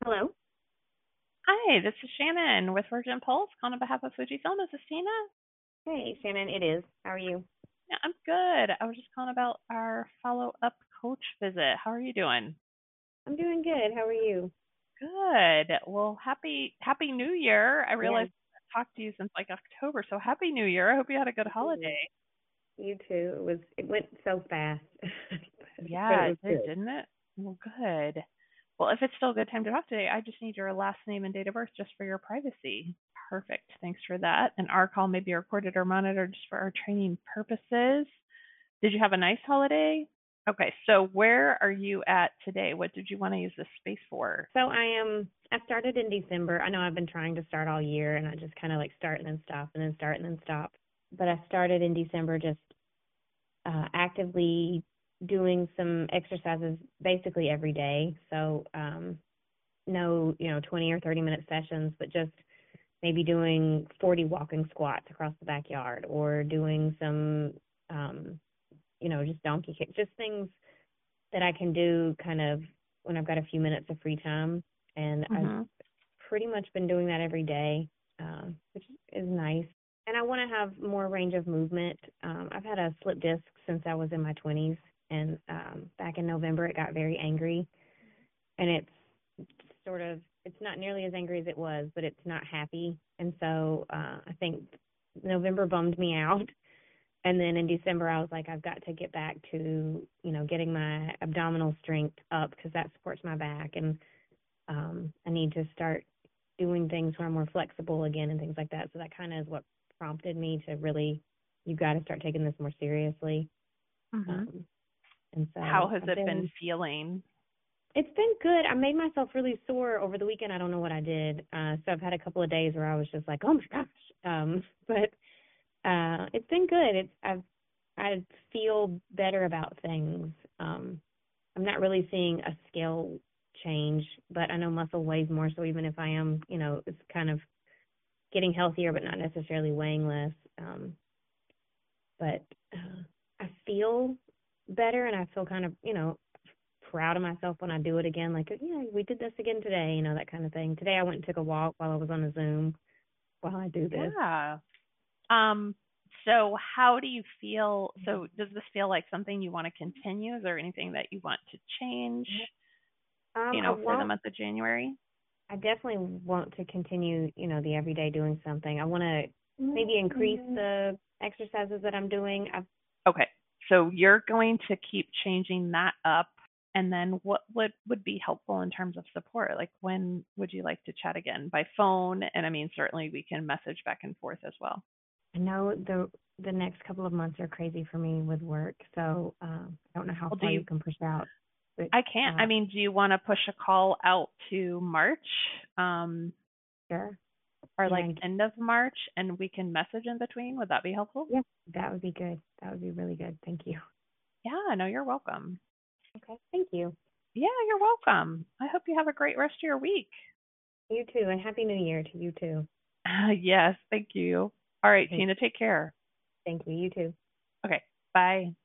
Hello. Hi, this is Shannon with Virgin Pulse calling on behalf of Fujifilm. Is this Tina? Hey, Shannon, it is. How are you? Yeah, I'm good. I was just calling about our follow-up coach visit. How are you doing? I'm doing good. How are you? Good. Well, happy New Year. I Yeah, realized I haven't talked to you since like October, so happy New Year. I hope you had a good you holiday. you too. It went so fast, but it Yeah, was it did, good. didn't it? Well, good. Well, if it's still a good time to talk today, I just need your last name and date of birth just for your privacy. Perfect. Thanks for that. And our call may be recorded or monitored just for our training purposes. Did you have a nice holiday? Okay, so where are you at today? What did you want to use this space for? So I started in December. I know I've been trying to start all year, and I just kind of like start and then stop and then start and then stop. But I started in December just actively doing some exercises basically every day. So no, 20 or 30-minute sessions, but just maybe doing 40 walking squats across the backyard or doing some, um, just donkey kicks, just things that I can do kind of when I've got a few minutes of free time. And I've Mhm. pretty much been doing that every day, which is nice. And I want to have more range of movement. I've had a slip disc since I was in my 20s. And back in November, it got very angry. And it's not nearly as angry as it was, but it's not happy. And so I think November bummed me out. And then in December, I was like, I've got to get back to, getting my abdominal strength up because that supports my back. And I need to start doing things where I'm more flexible again and things like that. So that kind of is what prompted me to really, you got to start taking this more seriously. Mhm. Um, and How so has it been feeling? it's been good. I made myself really sore over the weekend. I don't know what I did. So I've had a couple of days where I was just like, oh my gosh. But it's been good. I feel better about things. I'm not really seeing a scale change, but I know muscle weighs more. So even if I am, it's kind of getting healthier, but not necessarily weighing less. But I feel better, and I feel kind of, proud of myself when I do it again. Like, yeah, we did this again today, that kind of thing. Today I went and took a walk while I was on a Zoom while I do this. Yeah. Um, so how do you feel? So does this feel like something you want to continue? Is there anything that you want to change, I for the want month of January? I definitely want to continue, the everyday doing something. I want to maybe increase the exercises that I'm doing. Okay. So you're going to keep changing that up. And then what would be helpful in terms of support? Like when would you like to chat again? By phone? And I mean, certainly we can message back and forth as well. I know the next couple of months are crazy for me with work, so I don't know how Well, far you can push out. But I can't, I mean, do you want to push a call out to March, um, sure, or yeah, like end of March and we can message in between? Would that be helpful? yeah, that would be good. That would be really good. Thank you. Yeah, no, you're welcome. Okay, thank you. Yeah, you're welcome. I hope you have a great rest of your week. You too, and happy New Year to you too. Yes, thank you. All right, Thank, Tina, take care. thank you. You too. Okay, bye.